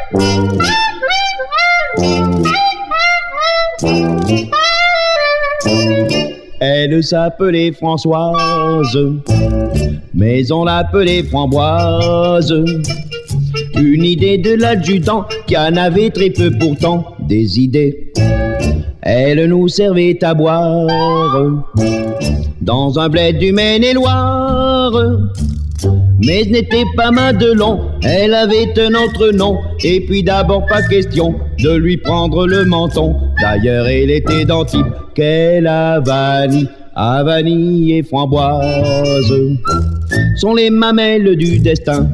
Elle s'appelait Françoise, mais on l'appelait Framboise. Une idée de l'adjudant qui en avait très peu pourtant des idées. Elle nous servait à boire dans un bled du Maine-et-Loire. Mais ce n'était pas Madelon, elle avait un autre nom. Et puis d'abord pas question de lui prendre le menton. D'ailleurs elle était d'Antibes, qu'elle a vanille, à vanille et framboise sont les mamelles du destin.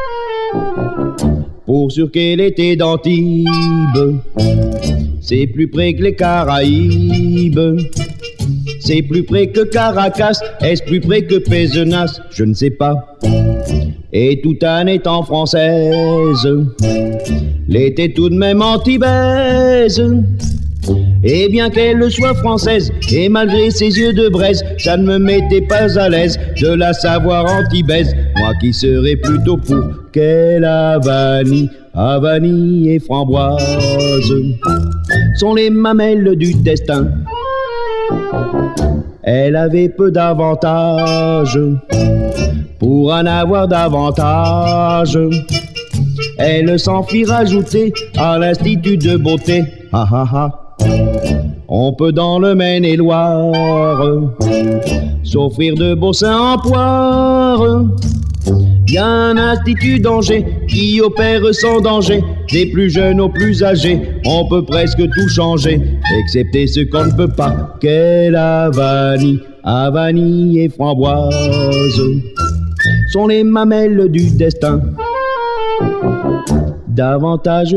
Pour sûr qu'elle était d'Antibes, c'est plus près que les Caraïbes. C'est plus près que Caracas, est-ce plus près que Pézenas? Je ne sais pas. Et tout en étant française, l'était tout de même antibaise. Et bien qu'elle soit française, et malgré ses yeux de braise, ça ne me mettait pas à l'aise de la savoir antibaise. Moi qui serais plutôt pour qu'elle à vanille et framboise sont les mamelles du destin. Elle avait peu d'avantages pour en avoir davantage. Elle s'en fit rajouter à l'institut de beauté. Ha ha ha. On peut dans le Maine-et-Loire s'offrir de beaux seins en poire. Y a un institut d'Angers qui opère sans danger, des plus jeunes aux plus âgés. On peut presque tout changer, excepté ce qu'on ne peut pas, qu'elle a vanille et framboise sont les mamelles du destin. Davantage,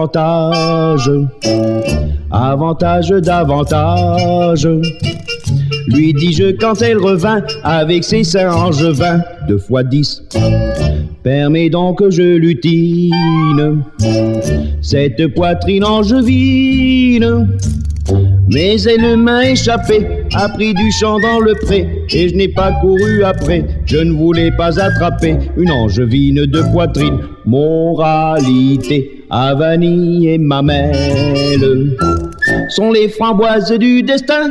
davantage, lui dis-je quand elle revint avec ses seins angevins. 2 fois 10, permets donc que je lutine cette poitrine angevine. Mais elle m'a échappé, a pris du champ dans le pré, et je n'ai pas couru après, je ne voulais pas attraper une angevine de poitrine. Moralité, à vanille et mamelle sont les framboises du destin.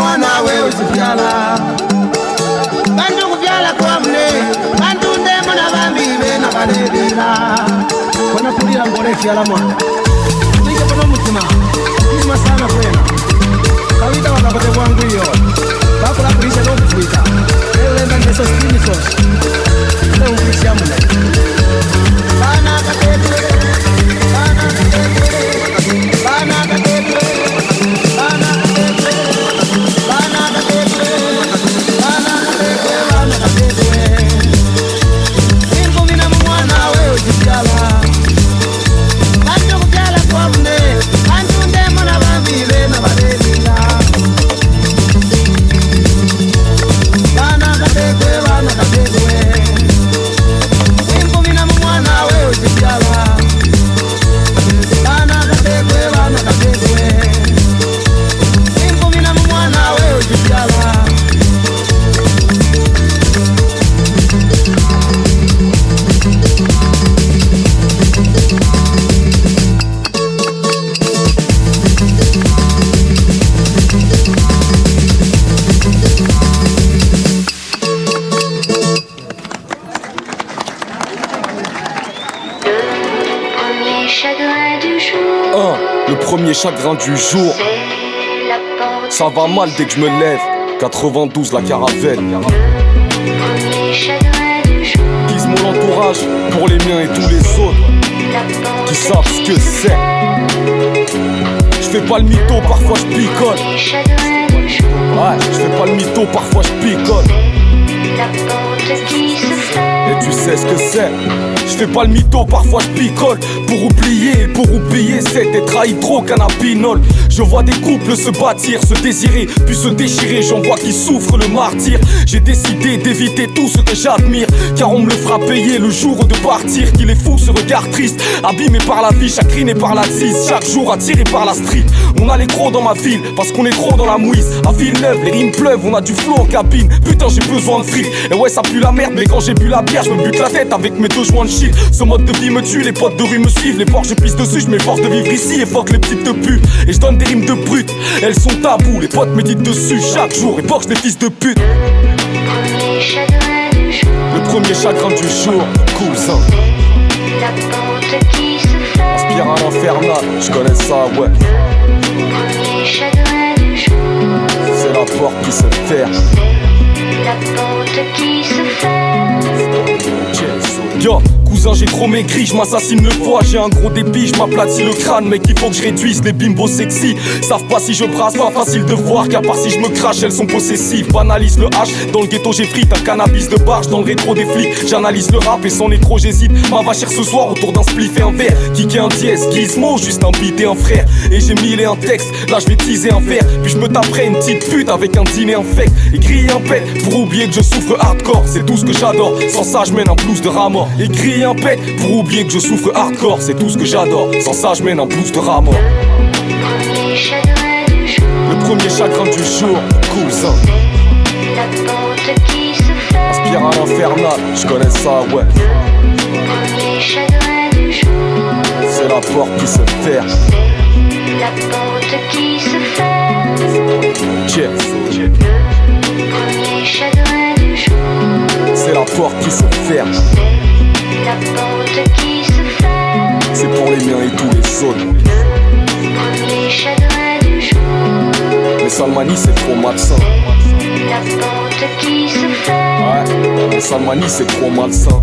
mwana we usivyala bantu kuvyala kwamne bantu ndemo na bambibe na balebela kona kulira ngole fyala mwana nige kono mutima ima sana kwena kawita wakapote kwangu hiyo bakula kulisha ndo kufuita leo lenda ndeso skini sos leo kulisha mune bana katete bana katete bana katete bana katete bana katete bana katete bana katete ingo mina mwana wewe usivyala bantu kuvyala kwamne bantu ndemo na bambibe na balebela bana katete bana katete ingo mina mwana wewe usivyala bana katete bana katete ingo mina mwana wewe usivyala Le premier chagrin du jour, ça va mal dès que je me lève. 92 la caravelle. Guise mon entourage pour les miens et tous les autres qui savent ce que c'est. Je fais pas le mytho, parfois je picole. Ouais, je fais pas le mytho, parfois je picole. Et tu sais ce que c'est. Je fais pas le mytho, parfois je picole. Pour oublier, pour oublier, c'était trahi trop qu'un apinol. Je vois des couples se bâtir, se désirer, puis se déchirer. J'en vois qui souffrent le martyr. J'ai décidé d'éviter tout ce que j'admire, car on me le fera payer le jour de partir. Qu'il est fou ce regard triste, abîmé par la vie, chagriné par la tisse. Chaque jour attiré par la street. On a les crocs dans ma ville, parce qu'on est trop dans la mouise. À Villeneuve, les rimes pleuvent, on a du flow en cabine. Putain j'ai besoin de fric, et ouais ça pue la merde. Mais quand j'ai bu la bière, je me bute la tête avec mes 2 joints de shit. Ce mode de vie me tue, les potes de rue me suivent. Les porcs je pisse dessus, je m'efforce de vivre ici. Et fuck les petites de pute, et je donne des rimes de brut. Elles sont tabous, les potes méditent dessus chaque jour. Et porcs les fils de pute. Le premier chagrin du jour, cousin. Inspire à l'infernal, je connais ça, ouais. C'est la porte qui se ferme. Yo, cousin j'ai trop maigri, je m'assassine le foie. J'ai un gros débit, je m'aplatis le crâne. Mec il faut que je réduise, les bimbos sexy savent pas si je brasse, pas facile de voir. Qu'à part si je me crache, elles sont possessives. Banalise le H, dans le ghetto j'ai frite un cannabis de barge. Dans le rétro des flics, j'analyse le rap et sans écro j'hésite. Ma vachère ce soir autour d'un spliff et un verre. Kick et un dièse, gizmo, juste un beat et un frère. Et j'ai mille et un texte, là je vais teaser un verre. Puis je me taperai une petite pute avec un dîner infect. Et griller un pet pour oublier que je souffre hardcore. C'est tout ce que j'adore, sans ça je mène un blues de rat mort. Et griller un pet pour oublier que je souffre hardcore. C'est tout ce que j'adore, sans ça je mène un blues de rat mort. Le premier chagrin du jour, cousin. Inspire à l'infernal, je connais ça, ouais. C'est la porte qui se ferme. C'est la porte qui se ferme. C'est pour les miens et tous les autres. Mais Salmani c'est trop malsain. Ouais, mais Salmani c'est trop malsain.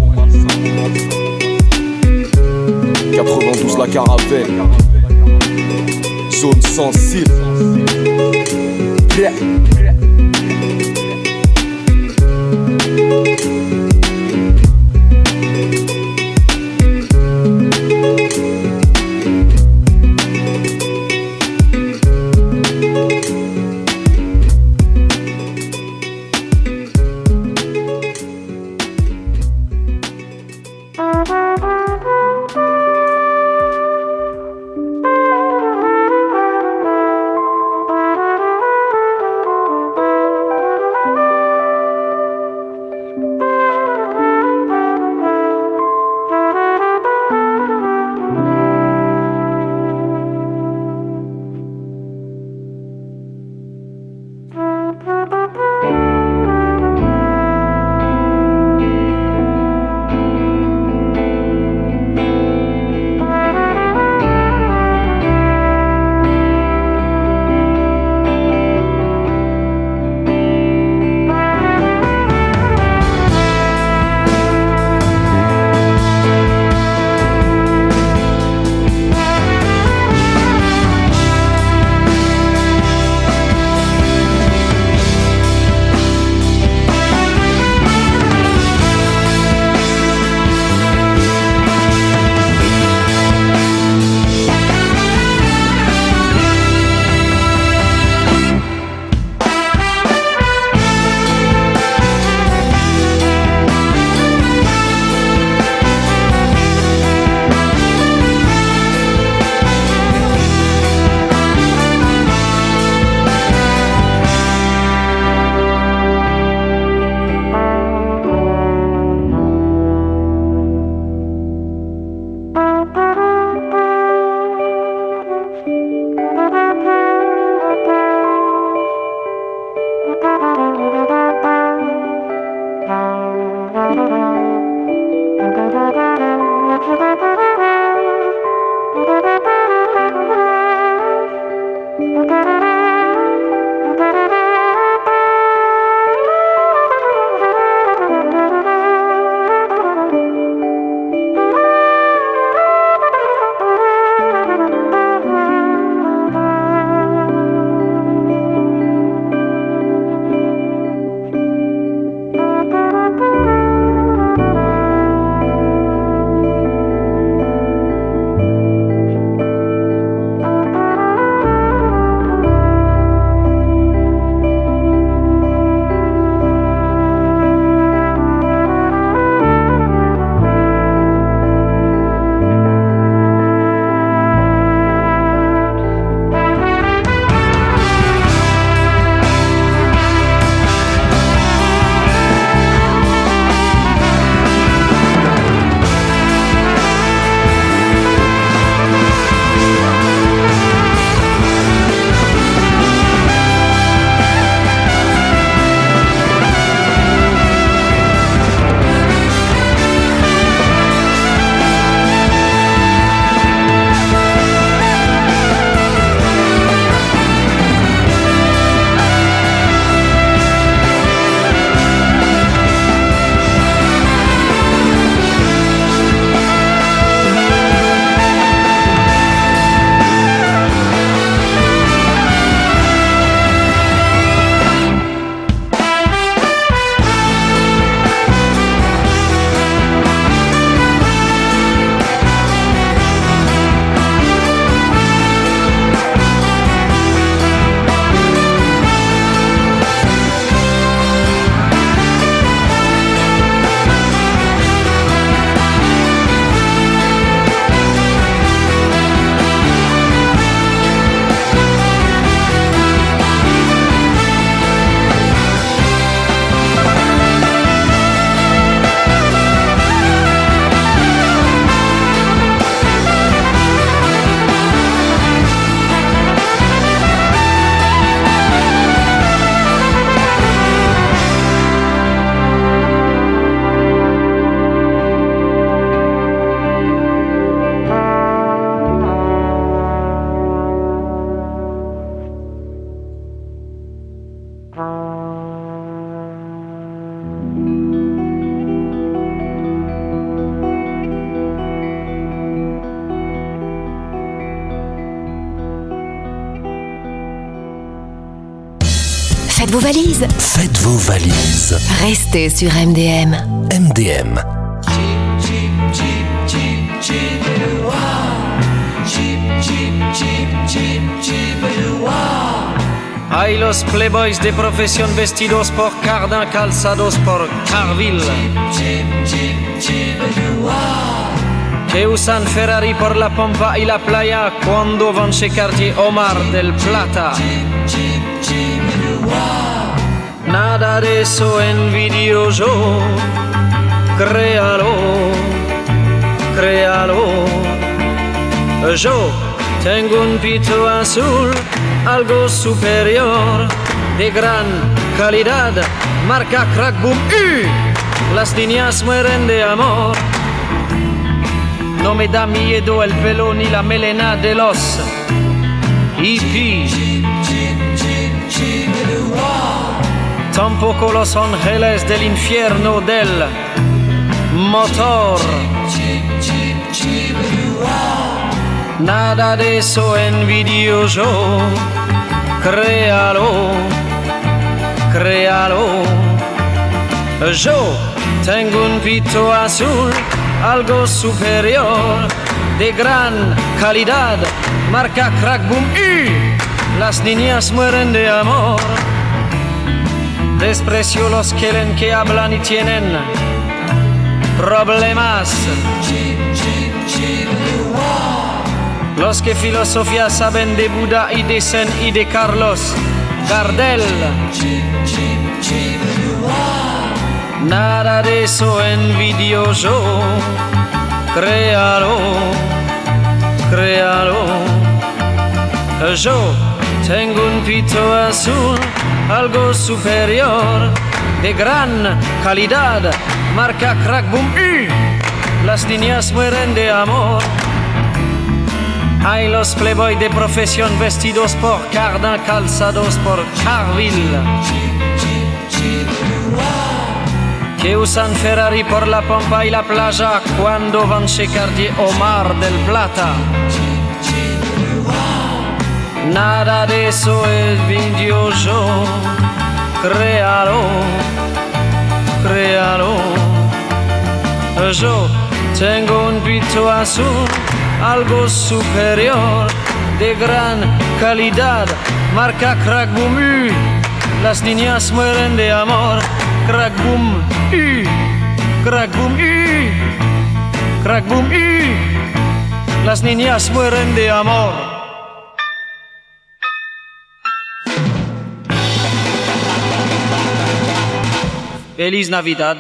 92 la caravelle. Zone sensible. Yeah. Faites vos valises. Faites vos valises. Restez sur MDM. MDM. Hay los playboys de profesión vestidos por Cardin, calzados por Carville, que usan Ferrari por la Pampa y la playa cuando van chez Cartier Omar del Plata. Nada de eso envidio yo, créalo, créalo. Yo tengo un pito azul, algo superior de gran calidad, marca Crack Boom y las niñas mueren de amor. No me da miedo el pelo ni la melena de los hippies, tampoco los ángeles del infierno del motor. Nada de eso envidio yo, créalo, créalo. Yo tengo un pito azul, algo superior, de gran calidad, marca Crack Boom y las niñas mueren de amor. Desprecio los que hablan y tienen problemas, los que filosofía saben de Buda y de Zen y de Carlos Gardel. Nada de eso envidio yo, créalo, créalo. Yo tengo un pito azul, algo superior, de gran calidad, marca Crack Boom y las niñas mueren de amor. Hay los playboy de profesión vestidos por Cardin, calzados por Carville, que usan Ferrari por la Pampa y la playa cuando van chez Cartier o Mar del Plata. Nada de eso envidio yo, créalo, créalo. Yo tengo un pito azul, algo superior, de gran calidad, marca Crack Boom y las niñas mueren de amor. Crack Boom y Crack Boom y Crack Boom y las niñas mueren de amor. Feliz Navidad.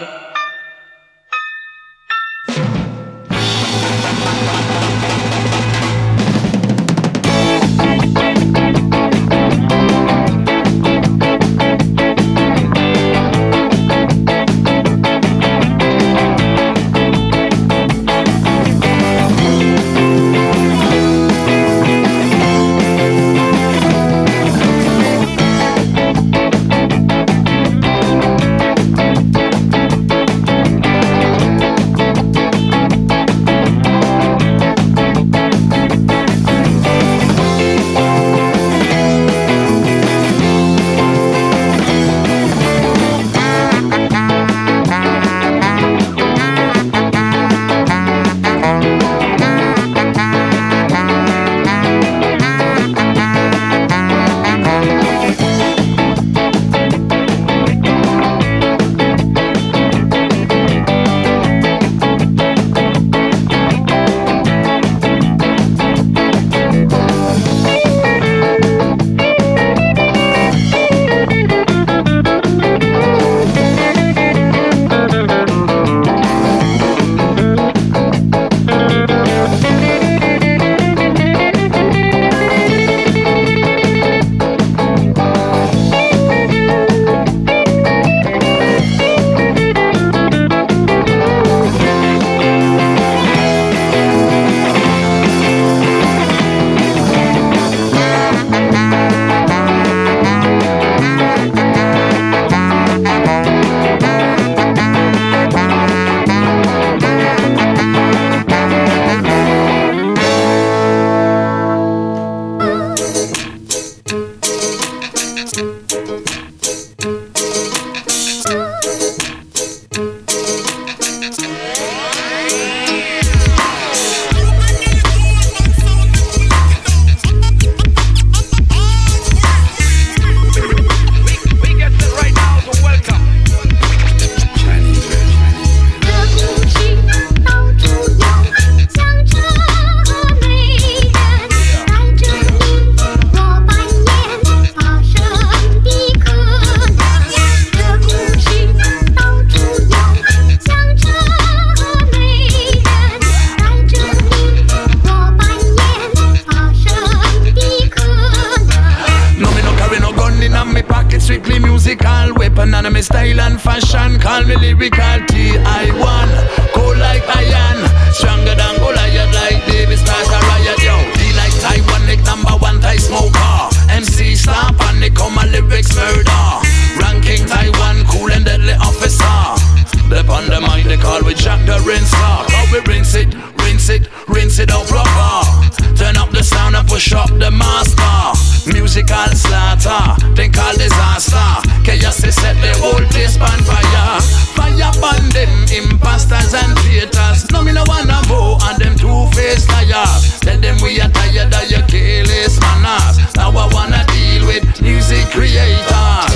strictly musical weapon and my style and fashion. Call me lyrical T.I.1. Cold like iron, stronger than Goliath like David start a riot, yo. He like Taiwan, like #1 Thai smoker. MC star panic, come my lyrics murder. Ranking Taiwan, cool and deadly officer. Dep on the mind they call we Jack the Rinser. How we rinse it out proper. Turn up the sound and push up the master. Musical slaughter, then call disaster. Chaos is set the whole place on fire. Fire burn them imposters and traitors. No me no wanna vote on them two-faced liars. Tell them we are tired of your careless manners. Now I wanna deal with music creators.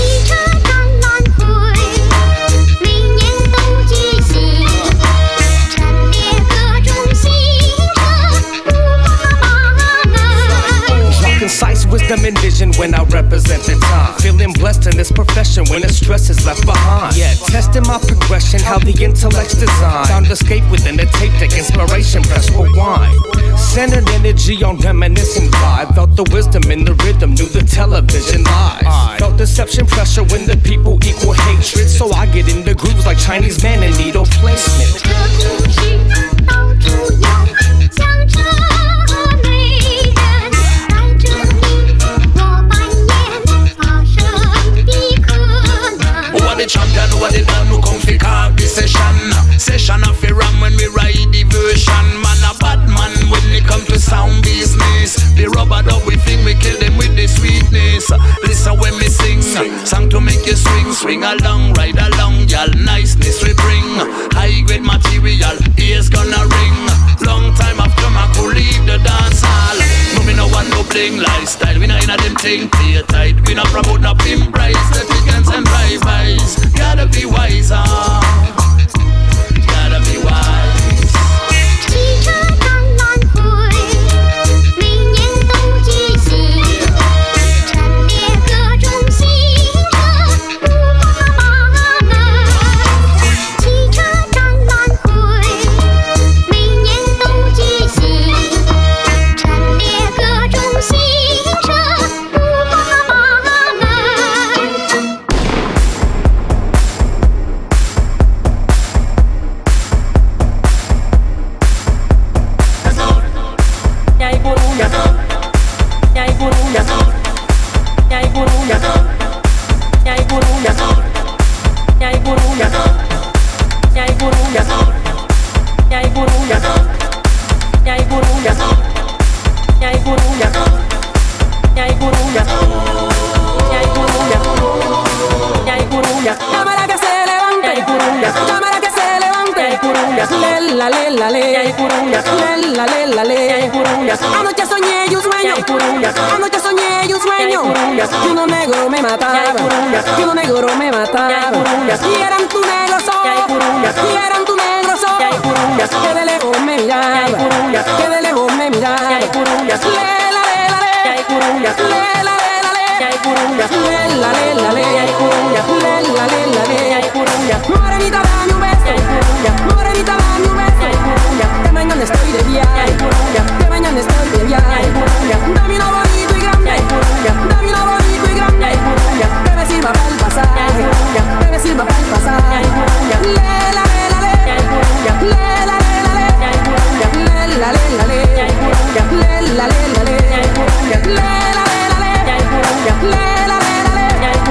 Concise wisdom and vision when I represent the time. Feeling blessed in this profession when the stress is left behind. Yeah, testing my progression, how the intellect's designed. Found escape within the tape deck, inspiration, press rewind. Centered energy on reminiscent vibe. Felt the wisdom in the rhythm, knew the television lies. Felt deception pressure when the people equal hatred. So I get in the grooves like Chinese man in needle placement. The champion, what they done, who come fi carve the session. Session of a ram when we ride the version. Man a bad man when it come to sound business. The rubber dub we think we kill them with the sweetness. Listen when me sing, song to make you swing. Swing along, ride along, y'all niceness we bring. High grade material, ears gonna ring. Long time after my could leave the dance hall. No me no want no bling lifestyle. We not in a them thing, play tight. We not promote no pimp price. The pickings and drive-bys. Gotta be wiser. Gotta be wise. 汽车当晚会，每年都举行，陈列各种新车，不怕麻烦。汽车当晚会，每年都举行，陈列各种新车，不怕麻烦。 Cámara que se levante, cámara que se levante, lela, lela, lela, lela, lela. Anoche soñé y un sueño, anoche soñé y un sueño, que uno negro me mataba, que uno negro me mataba, y eran tu negros ojos, y eran tu negros ojos, que de lejos me miraba, que de lejos me miraba, lela, lela, lela, lela, morenita dame un beso, morenita dame un beso, que mañana estoy de viaje, que mañana estoy de viaje, dame uno bonito y grande, dame uno bonito y grande, que me sirva para el pasaje, que me sirva para el pasaje, lela, lela, lela, lela, lela, lela, lela, lela, lela, lela, lela, lela, lela, lela, lela,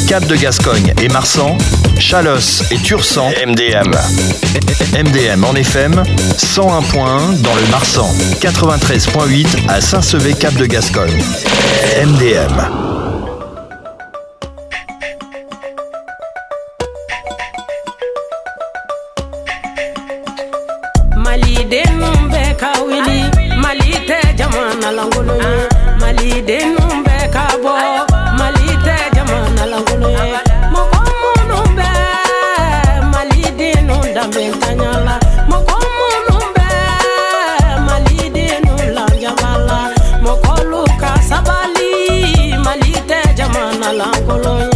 Cap de Gascogne et Marsan, Chalosse et Tursan, MDM. MDM en FM, 101.1 dans le Marsan, 93.8 à Saint-Sevé Cap de Gascogne. MDM. Mali de numbe ka wili, Mali te jamana langolo ye. Mali de numbe ka bo, Mali te jamana langolo ye. Mokomo numbe, Mali de nunda bentanyala. Mokomo numbe, Mali de nula jabala. Mokolu ka sabali, Mali te jamana langolo ye.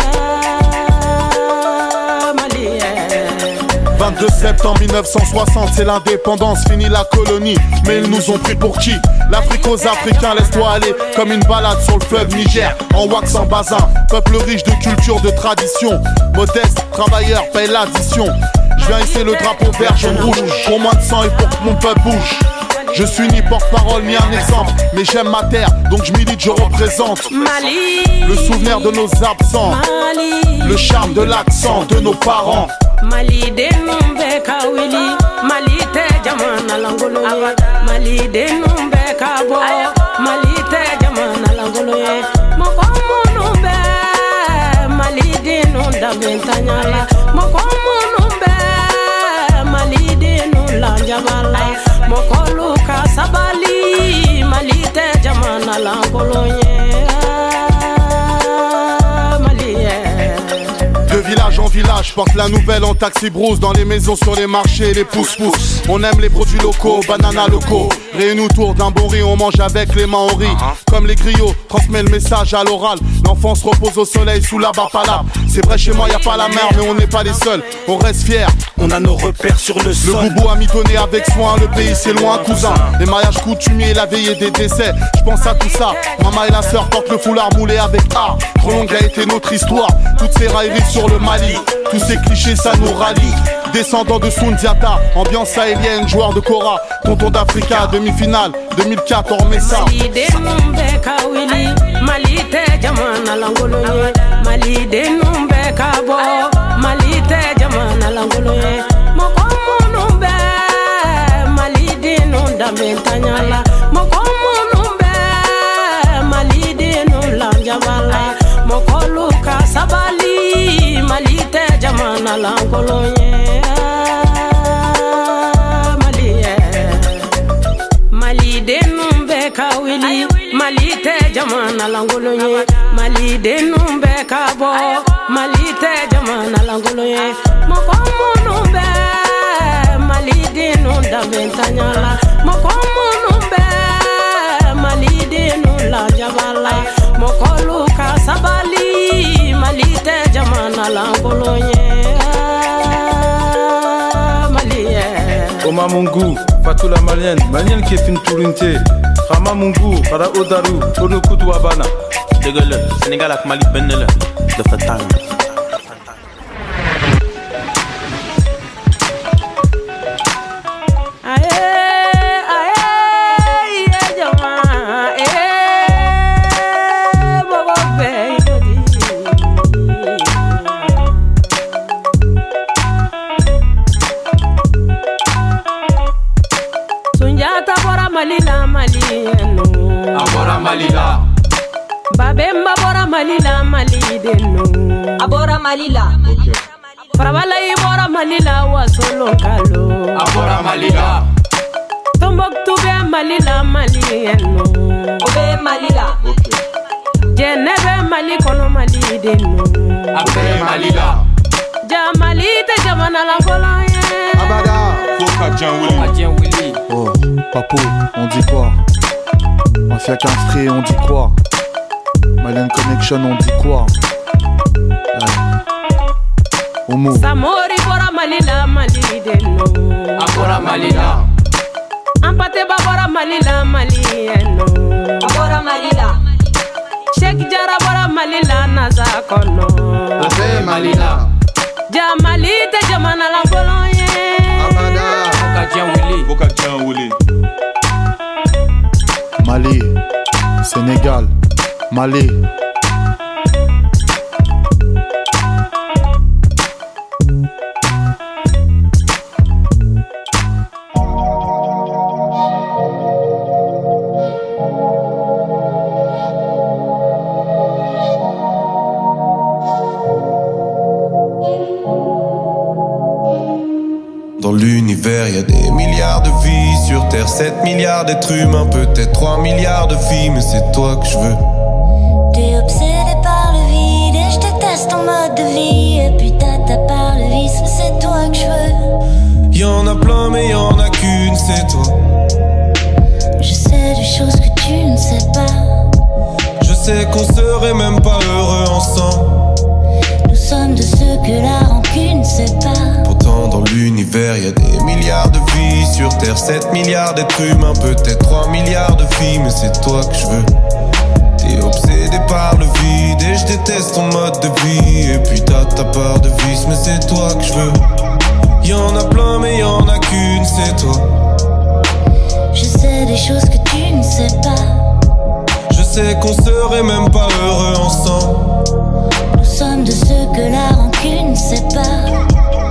22 septembre 1960, c'est l'indépendance, fini la colonie. Mais ils nous ont pris pour qui? L'Afrique aux Africains, laisse-toi aller comme une balade sur le fleuve Niger, en wax en bazin. Peuple riche de culture, de tradition. Modeste, travailleur, paye l'addition. Je viens hisser le drapeau vert, jaune, rouge. Pour moins de sang et pour que mon peuple bouge. Je suis ni porte-parole ni un exemple, mais j'aime ma terre, donc je milite, je représente Mali. Le souvenir de nos absents, Mali. Le charme de l'accent de nos parents. Mali de numbe ka wili, Mali te jamana langolo ye. Mali de numbe ka bo, Mali te jamana langolo ye. Mokomo numbe, Mali de nunda bentanyala. Mokomo numbe, Mali de nula jabala. Mokolu ka sabali, Mali te jamana langolo ye. De village en village, porte la nouvelle en taxi brousse. Dans les maisons, sur les marchés, les pousse-pousse. On aime les produits locaux, bananas locaux. Réunis autour d'un bon riz, on mange avec les mains en riz. Comme les griots, transmet le message à l'oral. L'enfant se repose au soleil sous la bapala. C'est vrai, chez moi y a pas la mer, mais on n'est pas les seuls. On reste fiers, on a nos repères sur le sol. Le boubou a mis donné avec soin, le pays c'est loin, cousin. Les mariages coutumiers, la veillée des décès. Je pense à tout ça, maman et la sœur portent le foulard moulé avec art. Trop longue a été notre histoire, toutes ces railleries sur le Mali. Tous ces clichés ça nous rallie. Descendant de Soundiata, ambiance sahélienne, joueur de Kora. Tonton d'Africa, demi-finale, 2004 on remet ça. Mali de numbe ka wili, Mali te jamana langolo ye. Mali de numbe ka bo, Mali te jamana langolo ye. Mokomo numbe, Mali de nunda bentanyala. Mokomo numbe, Mali de nula jabala. Mokolu ka sabali, Mali te jamana langolo ye. Mali de numbe ka wili, Mali te jamana langolo ye. Mali de numbe ka bo, Mali te jamana langolo ye. Mokomo numbe, Mali de nunda bentanyala. Mokomo numbe, Mali de nula jabala. Mokolu ka sabali, Mali te jamana langolo ye. Oma Mungu, Fatula Malienne qui est fin tourinte. Rama Mungu, Para Odaru, Onokutu Abana. Dégueule, Sénégal avec Mali Benele, de Fatal. Malila Malieno Abora Malila Babemba Bora Malila Malideno Abora Malila okay. Farabala Ibora Malila Wasolo Kalo Abora Malila Tomboktu Be Malila Malieno Obe Malila okay. Jenebe Malikono Malideno Abe Malila Jamalite Jamana la Goloye Abada Foka Willy. Oh, Papo, on dit quoi? Mafia Kinstré, on dit quoi? Malian Connection, on dit quoi? Homo Samori Bora Malila Malideno Abora Malila Ampate Babora Malila Malieno Abora Malila Sheikh Jara Bora Malila Nazakono Abe Malila Jamalite Jamana la Goloye Foka Willy. Mali, Sénégal, Mali. dans l'univers, y a des milliards de vies sur Terre, 7 milliards d'êtres humains, peut-être 3 milliards de filles, mais c'est toi que je veux. T'es obsédé par le vide et je déteste ton mode de vie. Et puis t'as par le vice, mais c'est toi que je veux. Y'en a plein mais y'en a qu'une, c'est toi. Je sais des choses que tu ne sais pas. Je sais qu'on serait même pas heureux ensemble. Nous sommes de ceux que la rancune sépare. Pourtant dans l'univers y a des milliards de vies sur Terre, 7 milliards d'êtres humains, peut-être 3 milliards de filles, mais c'est toi que je veux. T'es obsédé par le vide et je déteste ton mode de vie. Et puis t'as ta part de vice, mais c'est toi que je veux. Y'en a plein mais y'en a qu'une, c'est toi. Je sais des choses que tu ne sais pas. Je sais qu'on serait même pas heureux ensemble. Nous sommes de ceux que la rancune sépare.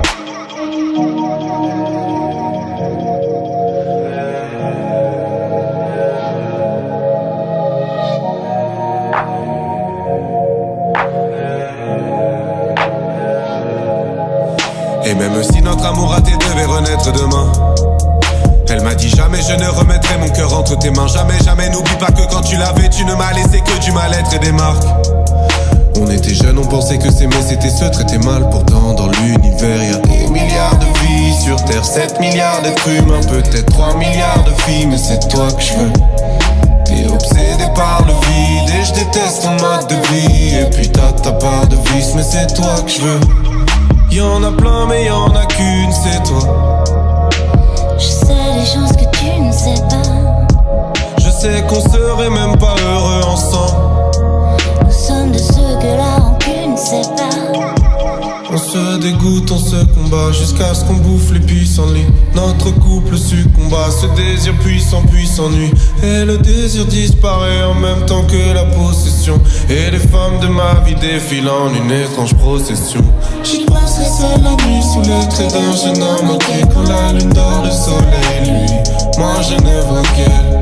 Et même si notre amour raté devait renaître demain, elle m'a dit jamais je ne remettrai mon cœur entre tes mains. Jamais, jamais, n'oublie pas que quand tu l'avais, tu ne m'as laissé que du mal-être et des marques. On était jeunes, on pensait que s'aimer c'était se traiter mal. Pourtant dans l'univers y a des milliards de vies sur Terre, 7 milliards d'êtres humains, peut-être 3 milliards de filles, mais c'est toi que je veux. T'es obsédé par le vide et je déteste ton mode de vie. Et puis t'as ta part de vice, mais c'est toi que je veux. Y'en a plein mais y'en a qu'une, c'est toi. Je sais des choses que tu ne sais pas. Je sais qu'on serait même pas heureux ensemble. Nous sommes de ceux que la rancune sépare. On se dégoûte, on se combat jusqu'à ce qu'on bouffe les pissenlits. Notre couple succomba, ce désir puissant puis s'ennuie. Et le désir disparaît en même temps que la possession. Et les femmes de ma vie défilent en une étrange procession. J'y penserai seul la nuit sous les traits d'un jeune homme manqué. Quand la lune dort, le soleil lui, moi je ne vois qu'elle.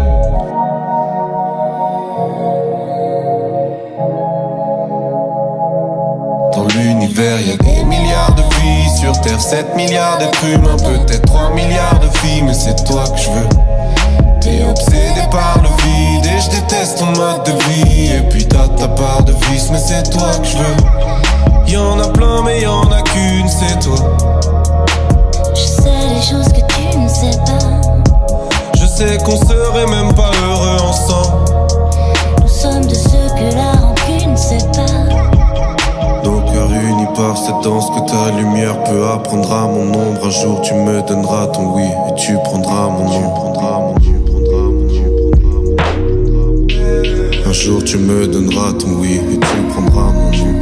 Dans l'univers y a des milliards de vies sur Terre, 7 milliards d'êtres humains, peut-être 3 milliards de filles, mais c'est toi que je veux. T'es obsédé par le vide et je déteste ton mode de vie. Et puis t'as ta part de vice, mais c'est toi que je veux. Y'en a plein mais y'en a qu'une, c'est toi. Je sais des choses que tu ne sais pas. Je sais qu'on serait même pas heureux ensemble. Nous sommes de ceux que la rancune sépare. Nos cœurs unis par cette danse que ta lumière peut apprendre à mon ombre. Un jour tu me donneras ton oui et tu prendras mon nom. Un jour tu me donneras ton oui et tu prendras mon nom.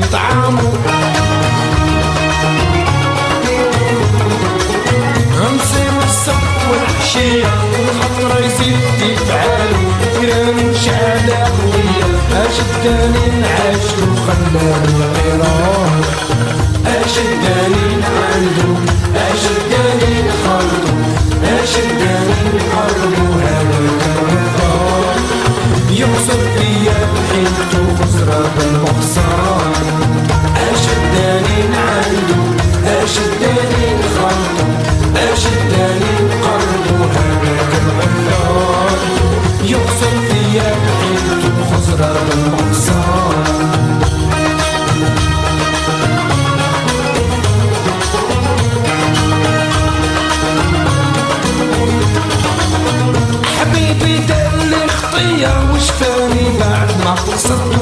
طعامه نصير الصبح والعشية والخطرة يزيد يفعالو كرام شعلة قوية أشداني نعاشو خلاني الغيران أشداني عنده أشداني نخلطو أشداني نقربو هذا الكرفان يوصل فيا بحيلتو خسرة بالمخسران أشداني عنده أشداني نخلطو أشداني نقربو هذا الكرفان يوصل فيا بحيلتو خسرة بالمخسران حبيبي دار لي خطية وشفاني بعد ما قصرتو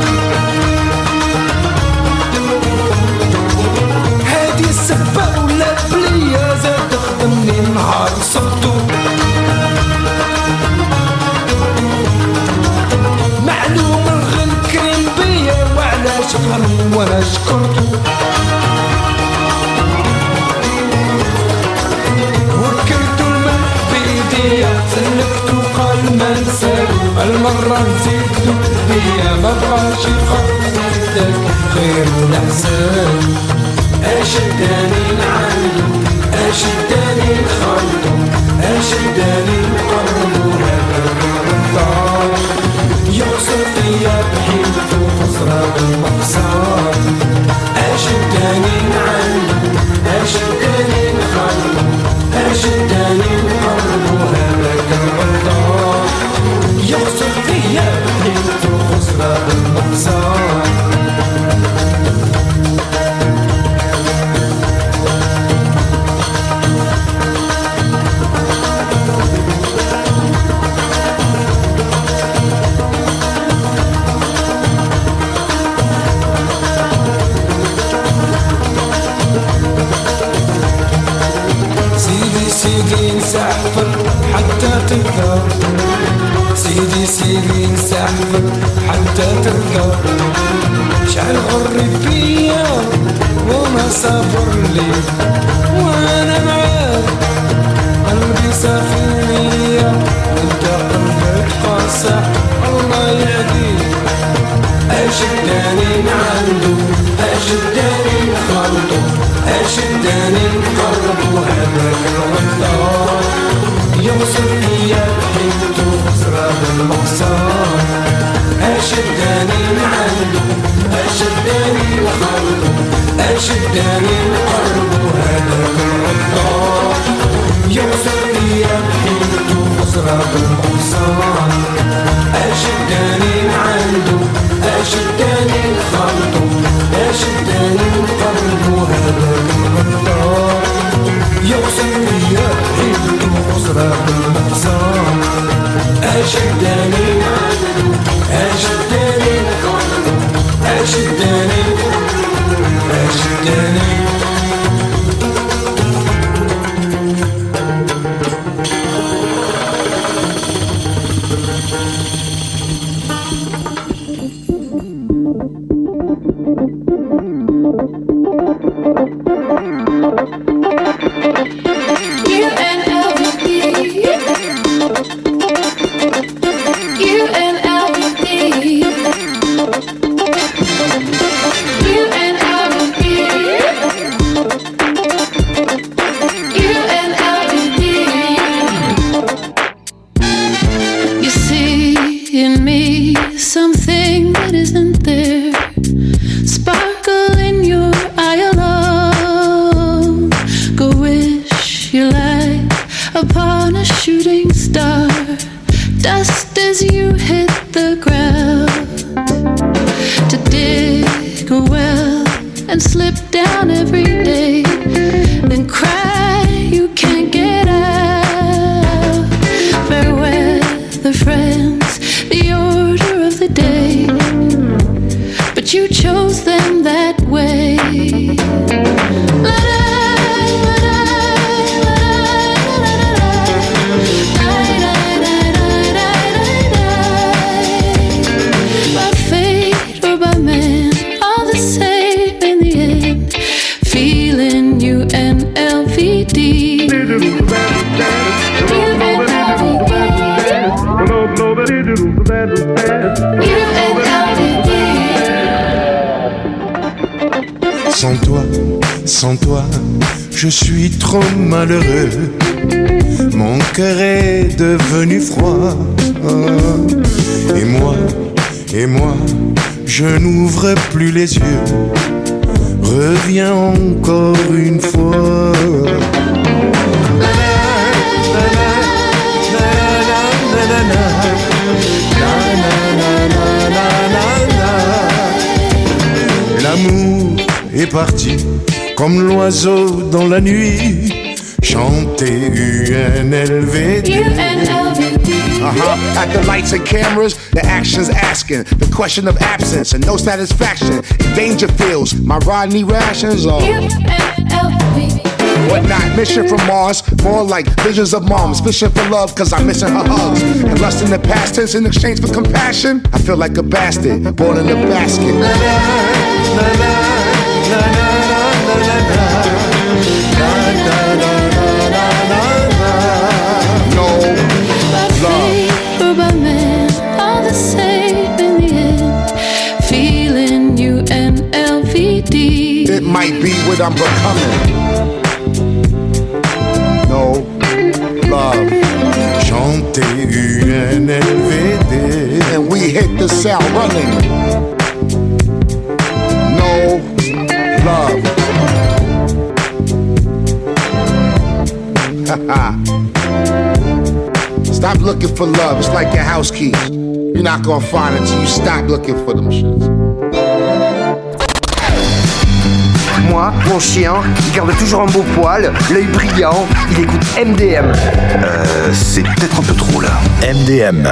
هادي السبة ولا بلية زاد خدمني نهار صبتو معلوم الغل كريم بيا وعلى شهر وانا شكرتو وكلتو الماء بيديا سلكتو قال ما نسالو المرة نزيدو بيا ما بغاش يخرجك خير ولا حسن أشداني نعندو أشداني نخلطو أشداني نقربو هذا الغدار يوصل فيا بحيلتو خسرة بالمقصار أشداني نعندو أشداني نخلطو أشداني نقربو هذا الغدار يوصل فيا بحيلتو خسرة بالمقصار سيدي نسحفر حتى ترضى سيدي نسحفر حتى ترضى شعل غري بيا وما صبر لي وانا معاك قلبي سفينية انت قلبك قاسح الله يهديك أشداني عنده أشداني نخلطو أشداني نقربو هذاك الغدار يوصل فيا بحيلتو خسرة بالمقصار أشداني عنده أشداني نخلطو أشداني نقربو هذاك الغدار يوصل فيا بحيلتو خسرة بالمقصار أشداني عنده أشداني نخلطو أشداني نقربو هذاك الغدار يوصل فيا بحيلتو خسرة بالمقصار أشداني عنده أشداني نخلطو أشداني By fate or by man, all the same. Sans toi, je suis trop malheureux. Mon cœur est devenu froid. Et moi, je n'ouvre plus les yeux. Reviens encore une fois. L'amour est parti comme l'oiseau dans la nuit. Chanter UNLVD. At the lights and cameras, the action's asking the question of absence and no satisfaction. In danger feels my Rodney rations are whatnot. Mission from Mars, more like visions of moms. Fishing for love cause I'm missing her hugs. And lust in the past tense in exchange for compassion. I feel like a bastard, born in a basket. It might be what I'm becoming. No love. Chanter UNLVD. And we hit the sound running. No love. Stop looking for love. It's like your house keys. You're not gonna find it till you stop looking for them shits. Moi, mon chien, il garde toujours un beau poil, l'œil brillant, il écoute MDM. C'est peut-être un peu trop là. MDM.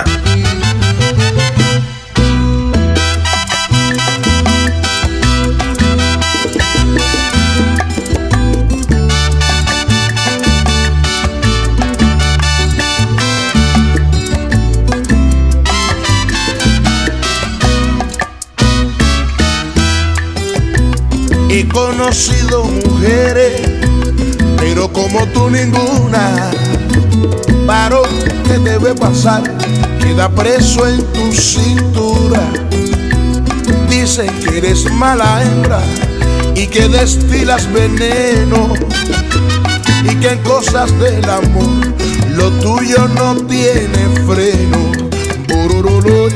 He conocido mujeres, pero como tú ninguna. Varón, ¿qué debe pasar? Queda preso en tu cintura. Dicen que eres mala hembra y que destilas veneno y que en cosas del amor lo tuyo no tiene freno. Borororor.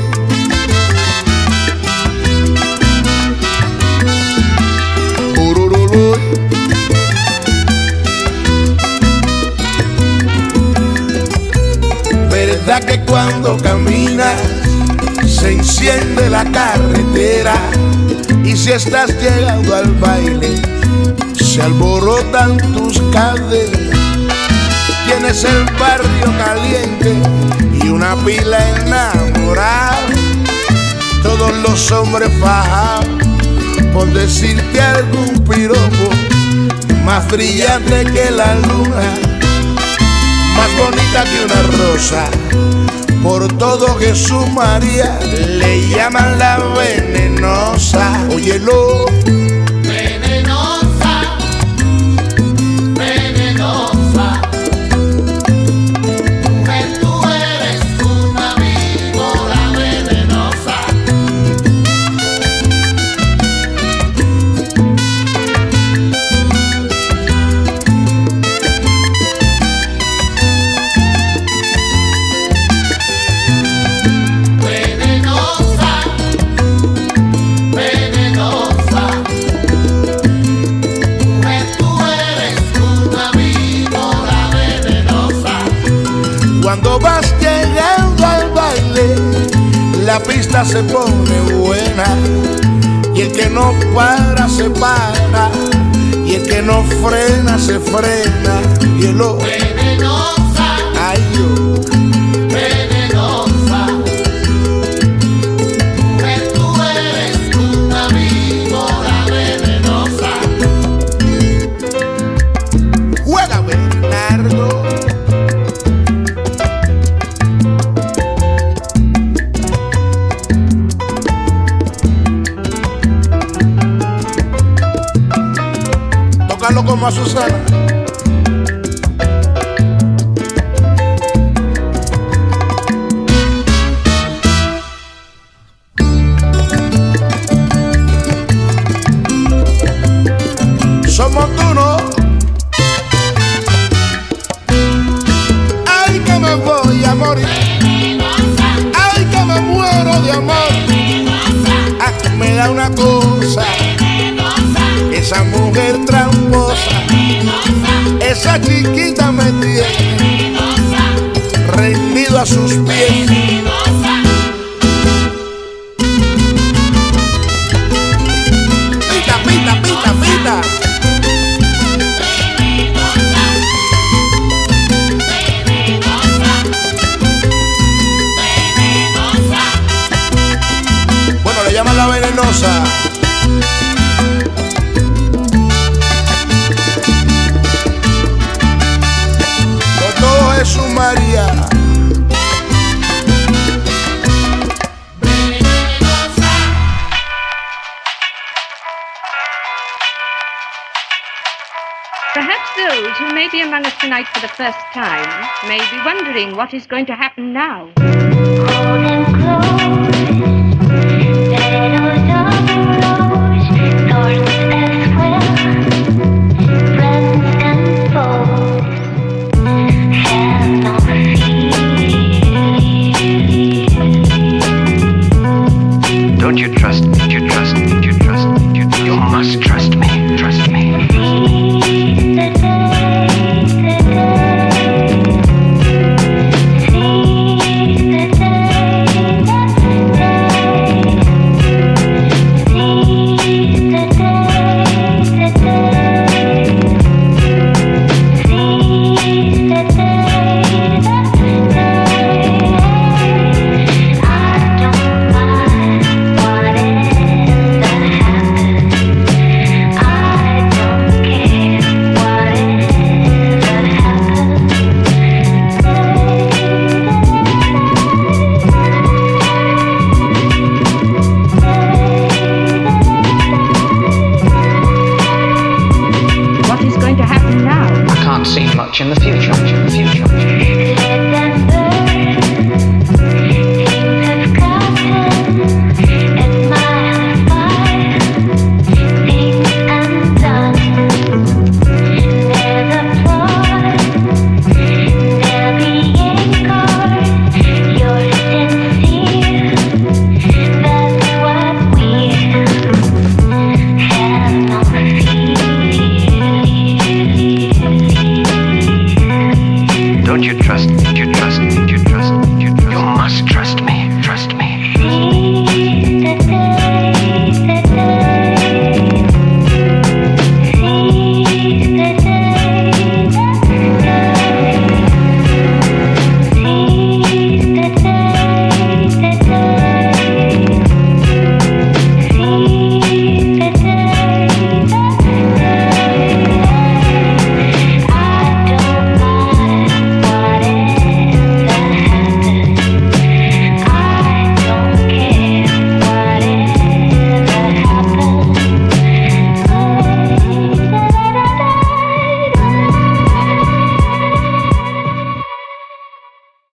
¿Verdad que cuando caminas se enciende la carretera? Y si estás llegando al baile se alborotan tus caderas. Tienes el barrio caliente y una pila enamorada. Todos los hombres fajados por decirte algún piropo, más brillante que la luna, más bonita que una rosa. Por todo Jesús María le llaman la venenosa. Óyelo. Venenosa, venenosa. Mujer, tú eres una víbora venenosa. Cuando vas llegando al baile, la pista se pone buena. Y el que no para se para, y el que no frena se frena. Y el otro, Venenosa, ay yo, venenosa. Mujer, tú eres una víbora venenosa. juega Bernardo. Tócalo como a Susana. de amor, me da una cosa, esa mujer tramposa, esa chiquita me tiene rendido a sus pies. Pita, pita, pita, pita. Bueno, le llaman la venenosa. Con todo Jesús María. Perhaps those who may be among us tonight for the first time may be wondering what is going to happen now. Don't you trust me?